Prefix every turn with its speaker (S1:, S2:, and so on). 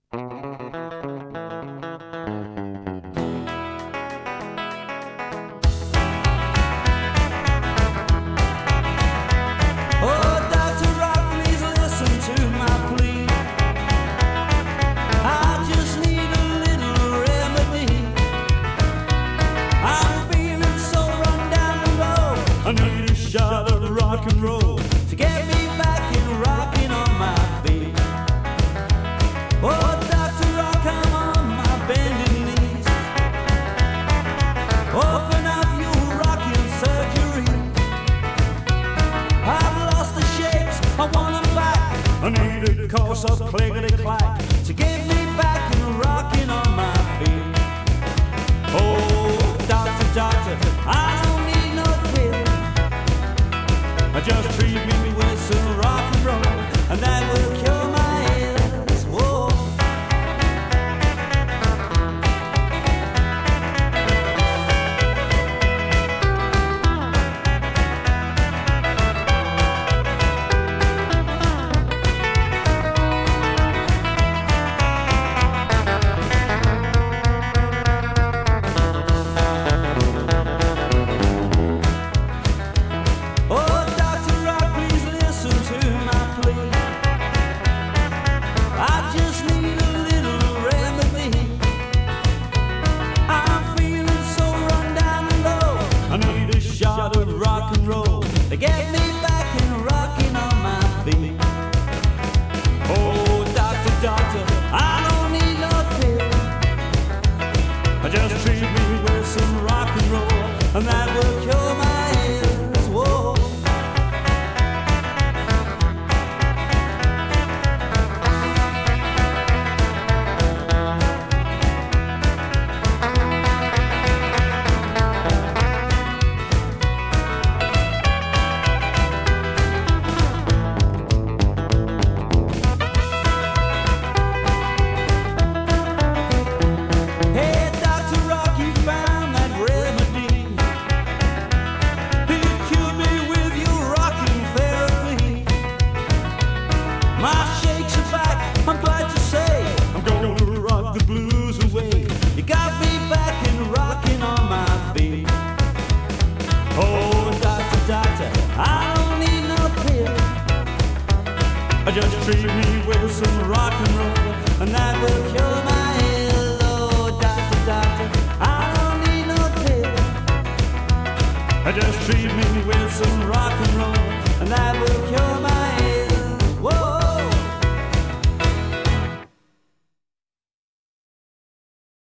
S1: Just treat me with some rock and roll, and that will cure my ill. Oh, doctor, doctor, I don't need no pill. Just treat me with some rock and roll, and that will cure